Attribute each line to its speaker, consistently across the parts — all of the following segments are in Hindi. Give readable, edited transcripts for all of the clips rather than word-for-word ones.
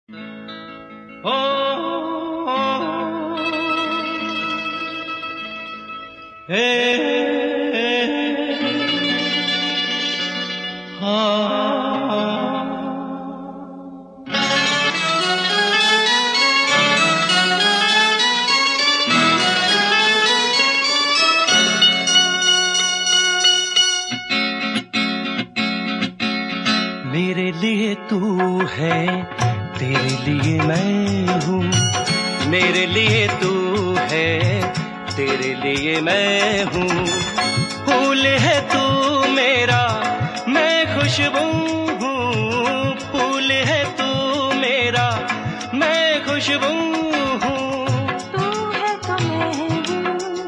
Speaker 1: ओ, ओ, हे, मेरे लिए तू है, तेरे लिए मैं हूँ। मेरे लिए तू है, तेरे लिए मैं हूँ। फूल है तू मेरा, मैं खुशबू हूँ। फूल है तू मेरा, मैं खुशबू हूँ।
Speaker 2: तू है तो मैं हूँ,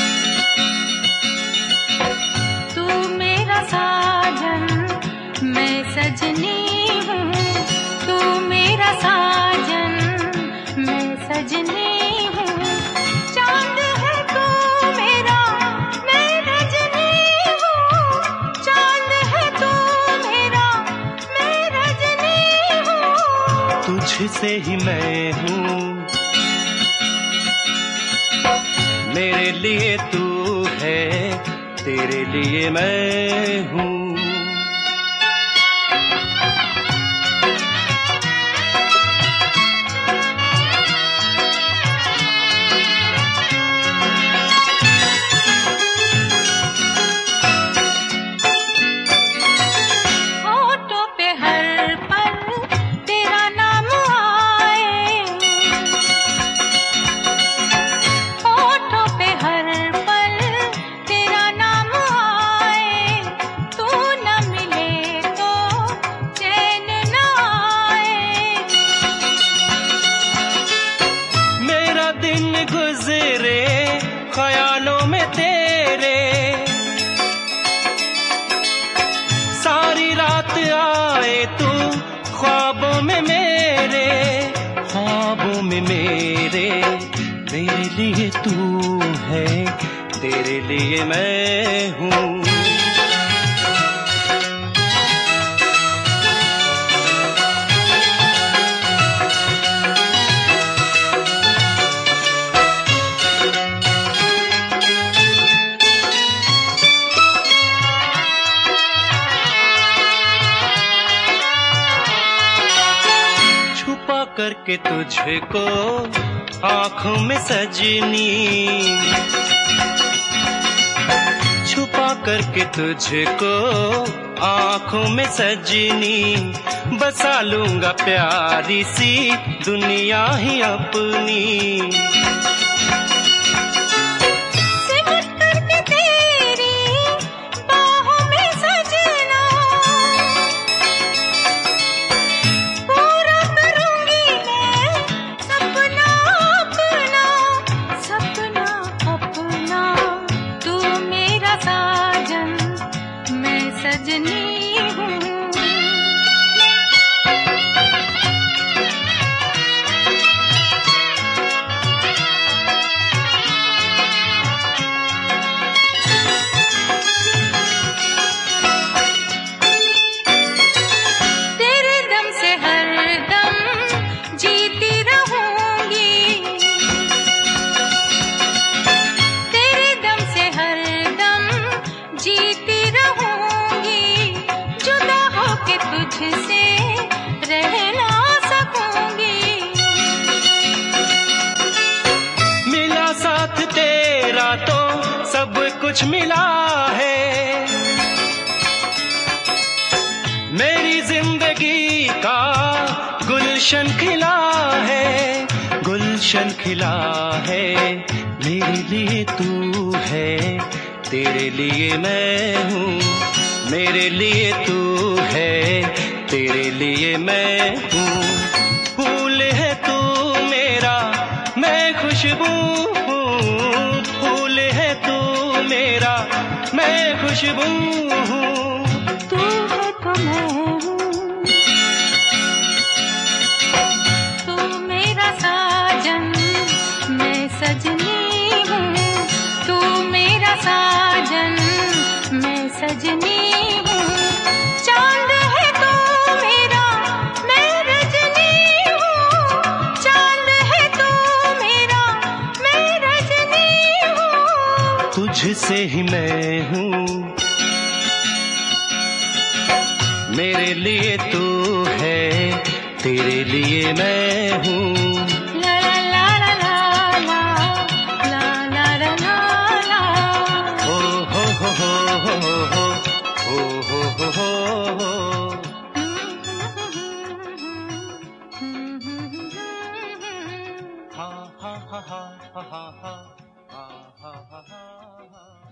Speaker 2: तू मेरा साजन, मैं सजनी हूँ। तू मेरा साजन, मैं सजनी हूँ। चांद है तू मेरा, मैं रजनी हूँ। चांद है तू मेरा, मैं रजनी हूँ।
Speaker 1: तुझसे ही मैं हूँ। मेरे लिए तू है, तेरे लिए मैं हूँ। गुजरे ख्यालों में तेरे, सारी रात आए तू ख्वाबों में मेरे, ख्वाबों में मेरे। मेरे लिए तू है, तेरे लिए मैं हूँ। करके तुझको आँखों में सजनी, छुपा करके तुझको आँखों में सजनी, बसा लूंगा प्यारी सी दुनिया ही अपनी। तो सब कुछ मिला है, मेरी जिंदगी का गुलशन खिला है, गुलशन खिला है। मेरे लिए तू है, तेरे लिए मैं हूँ। मेरे लिए तू है, तेरे लिए मैं हूँ। फूल है तू मेरा, मैं खुशबू हूँ। फूल है तू मेरा, मैं खुशबू हूँ।
Speaker 2: तू है तो मैं हूँ, तू मेरा साजन, मैं सजनी हूँ। तू मेरा साजन, मैं सजनी हूँ। चांद है तू मेरा, मैं रजनी हूँ।
Speaker 1: तुझसे ही मैं हूँ, मेरे लिए तू है, तेरे लिए मैं हूँ।
Speaker 2: ला ला ला ला ला ला ला ला ला ला।
Speaker 1: हो हो हो हो हो हो हो हो हो। Ha ha ha ha ha ha ha ha ha ha ha ha.